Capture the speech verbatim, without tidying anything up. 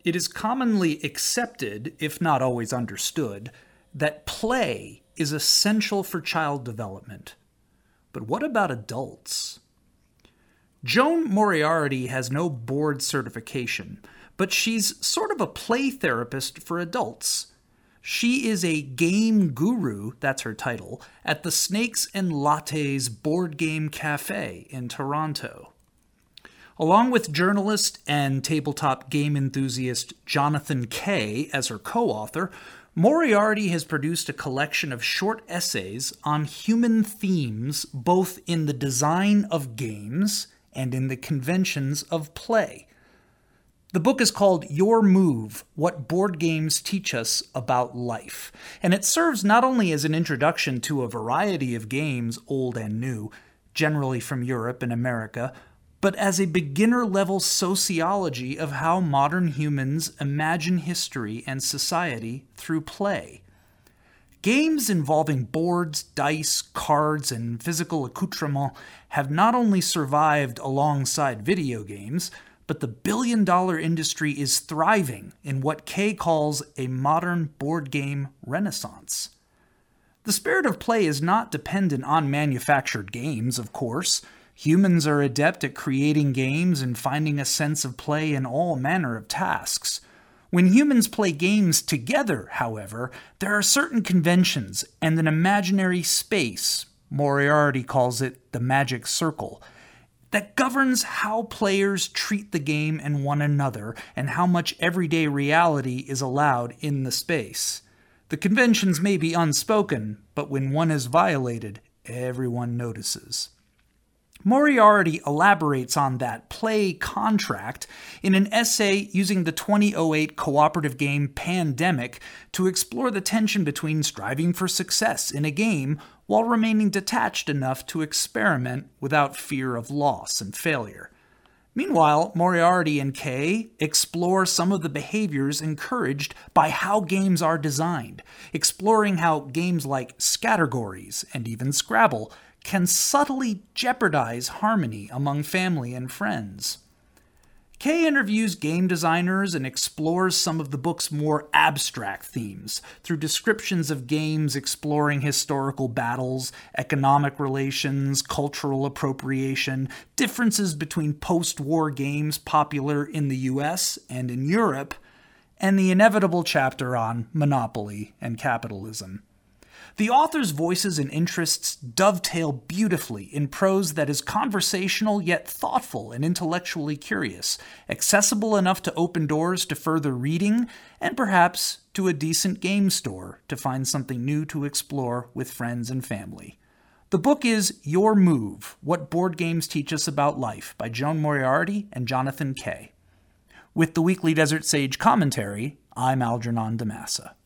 It is commonly accepted, if not always understood, that play is essential for child development. But what about adults? Joan Moriarty has no board certification, but she's sort of a play therapist for adults. She is a game guru, that's her title, at the Snakes and Lattes Board Game Cafe in Toronto. Along with journalist and tabletop game enthusiast Jonathan Kay as her co-author, Moriarty has produced a collection of short essays on human themes both in the design of games and in the conventions of play. The book is called Your Move: What Board Games Teach Us About Life, and it serves not only as an introduction to a variety of games, old and new, generally from Europe and America, but as a beginner-level sociology of how modern humans imagine history and society through play. Games involving boards, dice, cards, and physical accoutrement have not only survived alongside video games, but the billion-dollar industry is thriving in what Kay calls a modern board game renaissance. The spirit of play is not dependent on manufactured games, of course. Humans are adept at creating games and finding a sense of play in all manner of tasks. When humans play games together, however, there are certain conventions and an imaginary space, Moriarty calls it the magic circle, that governs how players treat the game and one another and how much everyday reality is allowed in the space. The conventions may be unspoken, but when one is violated, everyone notices. Moriarty elaborates on that play contract in an essay using the twenty oh eight cooperative game Pandemic to explore the tension between striving for success in a game while remaining detached enough to experiment without fear of loss and failure. Meanwhile, Moriarty and Kay explore some of the behaviors encouraged by how games are designed, exploring how games like Scattergories and even Scrabble can subtly jeopardize harmony among family and friends. Kay interviews game designers and explores some of the book's more abstract themes through descriptions of games exploring historical battles, economic relations, cultural appropriation, differences between post-war games popular in the U S and in Europe, and the inevitable chapter on monopoly and capitalism. The author's voices and interests dovetail beautifully in prose that is conversational yet thoughtful and intellectually curious, accessible enough to open doors to further reading, and perhaps to a decent game store to find something new to explore with friends and family. The book is Your Move: What Board Games Teach Us About Life by Joan Moriarty and Jonathan Kay. With the Weekly Desert Sage commentary, I'm Algernon Damassa.